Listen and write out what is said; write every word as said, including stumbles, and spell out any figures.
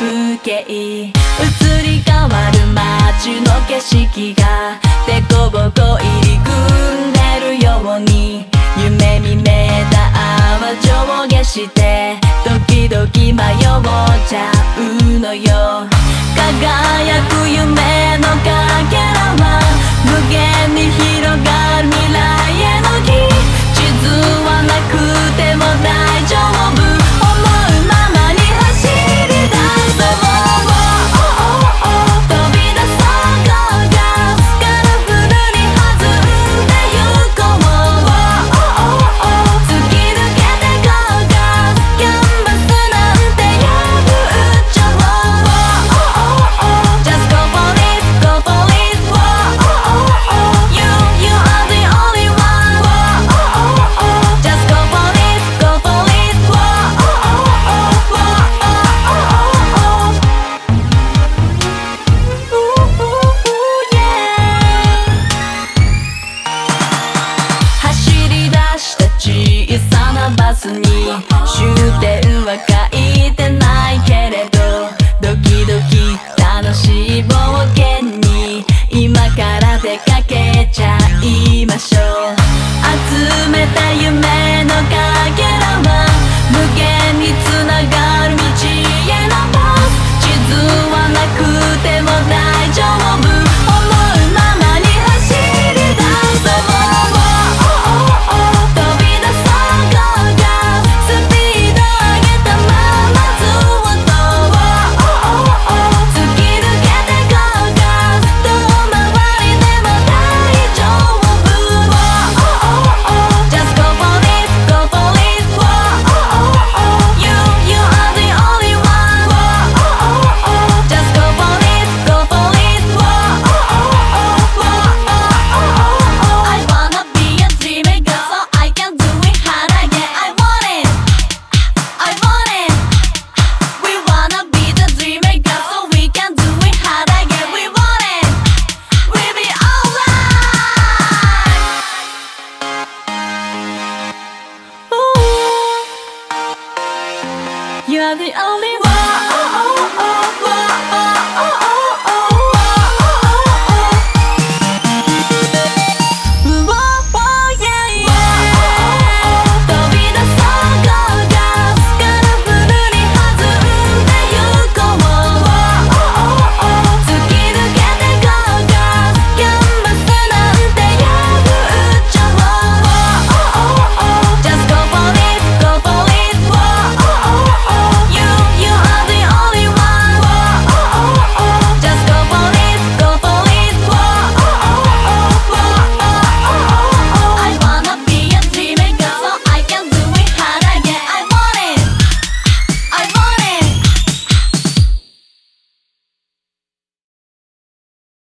風景移り変わる街の景色がデコボコ入り組んでるように夢見めた泡上下して時々迷っちゃうのよ輝く夢のかけらは無限に広がる未来への木地図はなくても大丈夫思うままに走り出そう飛び出そうがカラフルに弾んでゆこう突き抜けてこうがキャンバスなんて破っちゃおう Just go for it, go for it You, you are the only one Just go for it, go for it走り出した小さなバスに終点は書いてないけれどドキドキ楽しい冒険に今から出かけちゃいましょう集めた夢のかけらは無限につながる道へのパス地図はなくても大丈夫思うままに走り出そう飛び出そうがスピード上げたままずっと突き抜けてこうが遠回りでも大丈夫 Just go for it, go for it You, you are the only one Just go for it, go for it I wanna be a dreamer girl so I can do it hard again I want it, I want it We wanna be the dreamer girl so we can do it hard again We want it, we'll be alright Ooh, you're the only one